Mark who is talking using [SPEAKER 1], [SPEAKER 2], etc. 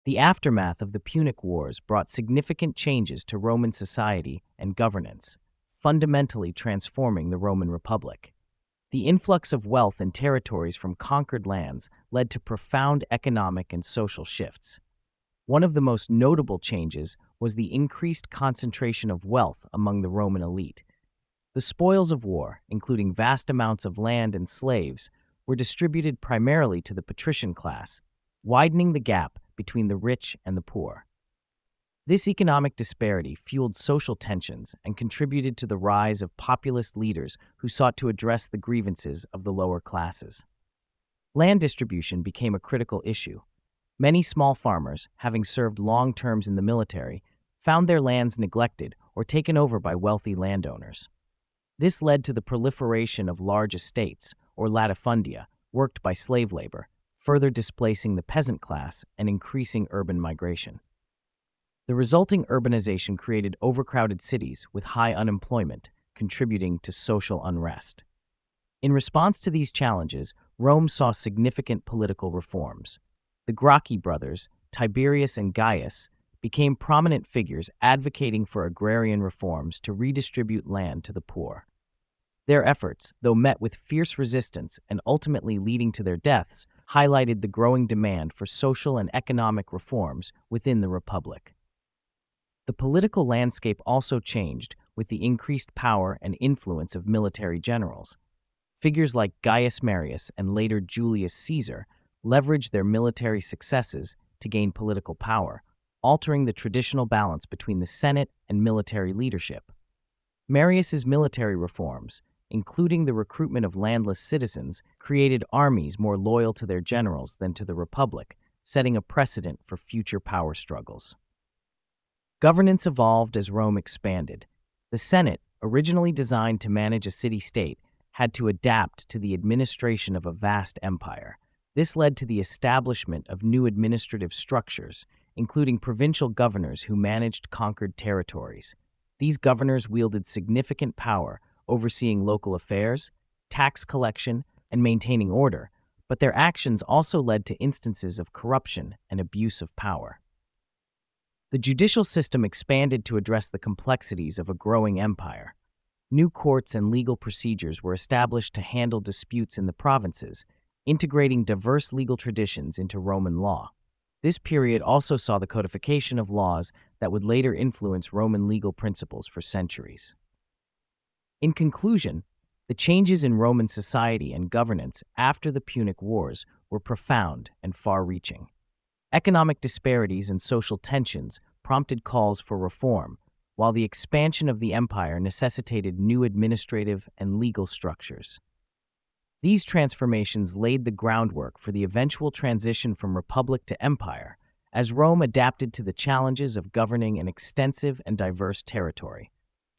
[SPEAKER 1] The aftermath of the Punic Wars brought significant changes to Roman society and governance, fundamentally transforming the Roman Republic. The influx of wealth and territories from conquered lands led to profound economic and social shifts. One of the most notable changes was the increased concentration of wealth among the Roman elite. The spoils of war, including vast amounts of land and slaves, were distributed primarily to the patrician class, widening the gap between the rich and the poor. This economic disparity fueled social tensions and contributed to the rise of populist leaders who sought to address the grievances of the lower classes. Land distribution became a critical issue. Many small farmers, having served long terms in the military, found their lands neglected or taken over by wealthy landowners. This led to the proliferation of large estates, or latifundia, worked by slave labor, further displacing the peasant class and increasing urban migration. The resulting urbanization created overcrowded cities with high unemployment, contributing to social unrest. In response to these challenges, Rome saw significant political reforms. The Gracchi brothers, Tiberius and Gaius, became prominent figures advocating for agrarian reforms to redistribute land to the poor. Their efforts, though met with fierce resistance and ultimately leading to their deaths, highlighted the growing demand for social and economic reforms within the Republic. The political landscape also changed with the increased power and influence of military generals. Figures like Gaius Marius and later Julius Caesar leveraged their military successes to gain political power, altering the traditional balance between the Senate and military leadership. Marius's military reforms, including the recruitment of landless citizens, created armies more loyal to their generals than to the Republic, setting a precedent for future power struggles. Governance evolved as Rome expanded. The Senate, originally designed to manage a city-state, had to adapt to the administration of a vast empire. This led to the establishment of new administrative structures, including provincial governors who managed conquered territories. These governors wielded significant power, overseeing local affairs, tax collection, and maintaining order, but their actions also led to instances of corruption and abuse of power. The judicial system expanded to address the complexities of a growing empire. New courts and legal procedures were established to handle disputes in the provinces, integrating diverse legal traditions into Roman law. This period also saw the codification of laws that would later influence Roman legal principles for centuries. In conclusion, the changes in Roman society and governance after the Punic Wars were profound and far-reaching. Economic disparities and social tensions prompted calls for reform, while the expansion of the empire necessitated new administrative and legal structures. These transformations laid the groundwork for the eventual transition from republic to empire, as Rome adapted to the challenges of governing an extensive and diverse territory.